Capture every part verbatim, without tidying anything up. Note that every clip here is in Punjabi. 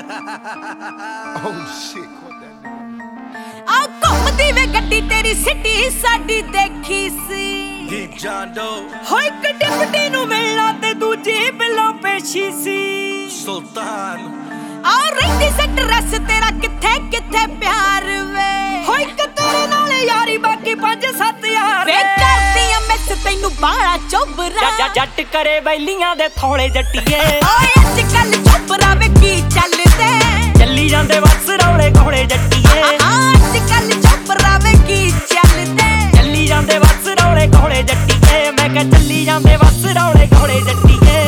Oh shit, caught that nigga. ਆ ਘੁੰਮਦੀ ਵੇ ਗੱਡੀ ਤੇਰੀ ਸਿੱਟੀ ਸਾਡੀ ਦੇਖੀ ਸੀ Deep John Doe ਹੋਏ ਕੱਡੀ ਨੂੰ ਮਿਲਣਾ ਤੇ ਦੂਜੀ ਬਿੱਲੋਂ ਪੇਸ਼ੀ ਸੀ Sultan ਆ ਰਹਿੰਦੀ ਸਟ੍ਰੈਸ ਤੇਰਾ ਕਿੱਥੇ ਕਿੱਥੇ ਪਿਆਰ ਵੇ ਹੋਏ ਤੇਰੇ ਨਾਲ ਯਾਰੀ ਬਾਕੀ ਪੰਜ ਸੱਤ ਯਾਰ ਵੇ ਕਰਦੀ ਆ ਮਿਸ ਤੈਨੂੰ ਬਾਲਾ ਚੋਬਰਾ ਜੱਟ ਕਰੇ ਬੈਲੀਆਂ ਦੇ ਥੋੜੇ ਜੱਟੀਏ ਓਏ ਅੱਜ ਕੱਲ ਚੋਬਰਾ ਵੇ ਕੀ ਚੱਲਦੇ ਚੱਲੀ ਜਾਂਦੇ ਵਸ ਰੌਲੇ ਘੋੜੇ ਜੱਟੀਏ ਅੱਜ ਕੱਲ ਚੋਬਰਾ ਵੇ ਕੀ ਚੱਲਦੇ ਚੱਲੀ ਜਾਂਦੇ ਵਸ ਰੌਲੇ ਘੋੜੇ ਜੱਟੀਏ ਮੈਂ ਕਿਹਾ ਚੱਲੀ ਜਾਂਦੇ ਵਸ ਰੌਲੇ ਘੋੜੇ ਜੱਟੀਏ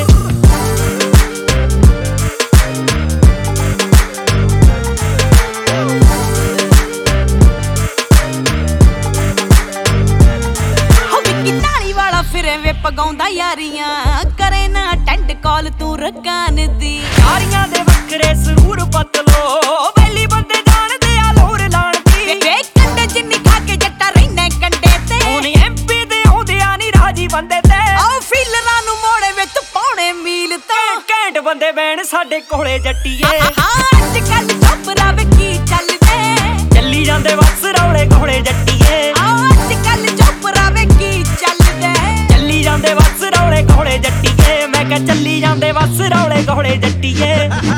ਫਿਰੇ ਵੇ ਪਗਾਉਂਦਾ ਯਾਰੀਆਂ ਕਰੇ ਨਾ ਟੈਂਡ ਕਾਲ ਤੂੰ ਰਕਾਨ ਦੀ ਯਾਰੀਆਂ ਦੇ ਵੱਖਰੇ ਸਰੂਰ ਪਤਲੋ ਬੈਲੀ ਬੰਦੇ ਜਾਣਦੇ ਆ ਲੋਰ ਲਾਣ ਦੀ ਵੇ ਕੰਡੇ ਜਿੰਨੀ ਖਾ ਕੇ ਜੱਟਾ ਰਹਿਣਾ ਕੰਡੇ ਤੇ ਹੁਣ ਐਮਪੀ ਦੇ ਆਉਂਦਿਆਂ ਨਹੀਂ ਰਾਜੀ ਬੰਦੇ ਤੇ ਆਓ ਫੀਲਰਾਂ ਨੂੰ ਮੋੜੇ ਵਿੱਚ ਪਾਉਣੇ ਮੀਲ ਤਾਂ ਘੈਂਟ ਬੰਦੇ ਬੈਣ ਸਾਡੇ ਕੋਲੇ ਜੱਟੀਏ ਅੱਜ ਕੱਲ ਚੋਬਰਾ ਵੇ ਕੀ ਚੱਲਦੇ ਚੱਲੀ ਜਾਂਦੇ ਵਸ ਰੌਲੇ ਘੋੜੇ ਜੱਟੀਏ ਅੱਜ ਕੱਲ ਚੋਬਰਾ ਵੇ ਕੀ ਚੱਲਦੇ ਚੱਲੀ ਜਾਂਦੇ ਵਸ ਰੌਲੇ ਘੋੜੇ ਜੱਟੀਏ ਮੈਂ ਕਿਹਾ ਚੱਲੀ ਜਾਂਦੇ ਵਸ ਰੌਲੇ ਘੋੜੇ ਜੱਟੀਏ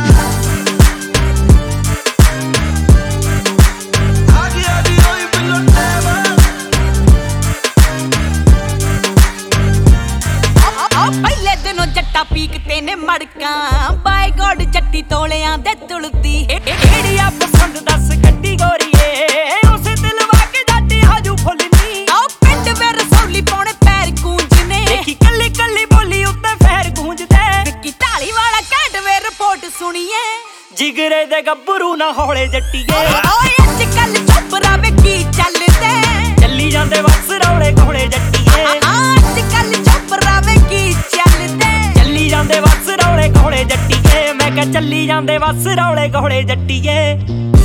ਪਹਿਲੇ ਦਿਨੋਂ ਜੱਟਾ ਪੀਕ ਤੇ ਨੇ ਮੜਕਾਂ ਬਾਈ ਗੋਡ ਜੱਟੀ ਤੋਲਿਆਂ ਦੇ ਤੁਲਦੀ ਏੜੀ ਆ ਪਸੰਦ ਦੱਸ ਗੱਡੀ ਗੋਰੀਏ ਉਸੇ ਦਿਲ ਵਾਕੇ ਜੱਟੀ ਹਾਜੂ ਫੁੱਲਨੀ ਆਓ ਪਿੰਡ ਵੇ ਰਸੌਲੀ ਪਾਉਣੇ ਪੈਰ ਗੂੰਜਨੇ ਦੇਖੀ ਕੱਲੀ ਕੱਲੀ ਬੋਲੀ ਉੱਤੇ ਫੇਰ ਗੂੰਜਦੇ ਵਿੱਕੀ ਢਾਲੀ ਵਾਲਾ ਘੈਂਟ ਵੇ ਰਿਪੋਰਟ ਸੁਣੀਏ ਜਿਗਰੇ ਦੇ ਗੱਭਰੂ ਨਾ ਹੌਲੇ ਜੱਟੀਏ ਓਏ ਅੱਜ ਕੱਲ ਚੋਬਰਾ ਵੇ ਕੀ ਚੱਲਦੇ ਚੱਲੀ ਜਾਂਦੇ ਵਸ ਰੌਲੇ ਘੋੜੇ ਜੱਟੀਏ ਅੱਜ ਕੱਲ ਚੋਬਰਾ ਵੇ ਕੀ ਚੱਲਦੇ ਚੱਲੀ ਜਾਂਦੇ ਵਸ ਰੌਲੇ ਘੋੜੇ ਜੱਟੀਏ ਮੈਂ ਕਿਹਾ ਚੱਲੀ ਜਾਂਦੇ ਵਸ ਰੌਲੇ ਘੋੜੇ ਜੱਟੀਏ